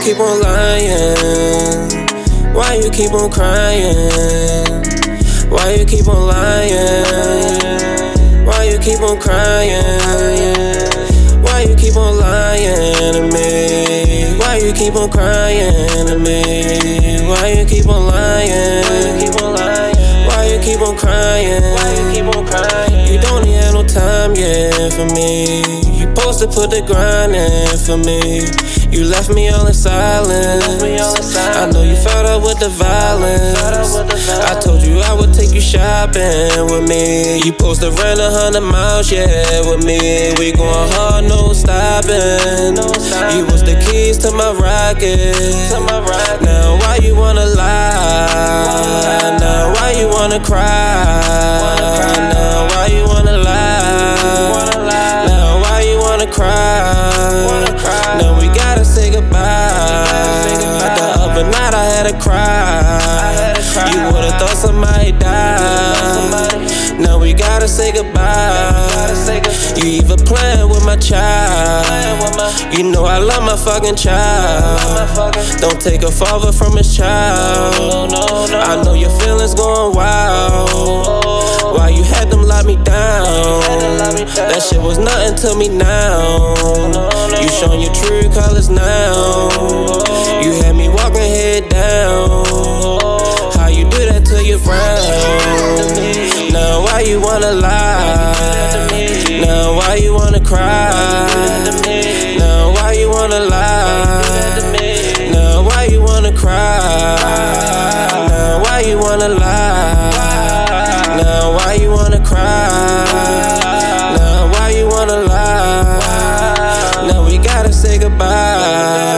keep on lying? Why you keep on crying? Why you keep on lying? Why you keep on crying? Why you keep on lying to me? Why you keep on crying to me? Why you keep on lying? Why you keep on crying? You don't even have no time, yeah, for me. You supposed to put the grind in for me. You left me all in silence. I know you fed up with the violence. I told you I would take you shopping with me. You supposed to run 100 miles, yeah, with me. We going hard, no stopping. You was the keys to my rocket. Now why you wanna lie? Now why you wanna cry? Now why you wanna lie? Now why you wanna cry? Now we gotta say goodbye. The other night I had to cry. You would've thought somebody died. Now we gotta say goodbye. You even playing with my child. You know I love my fucking child. Don't take a father from his child. I know your feelings going wild. Why you had them lock me down? That shit was nothing to me now. You showing your true colors now. You had me walking head down. How you do that to your friend? Now why you wanna lie? Now why you wanna cry? Now why you wanna lie? Now why you wanna cry? Now why you wanna lie? Now why you wanna cry? Now why you wanna lie? Now we gotta say goodbye.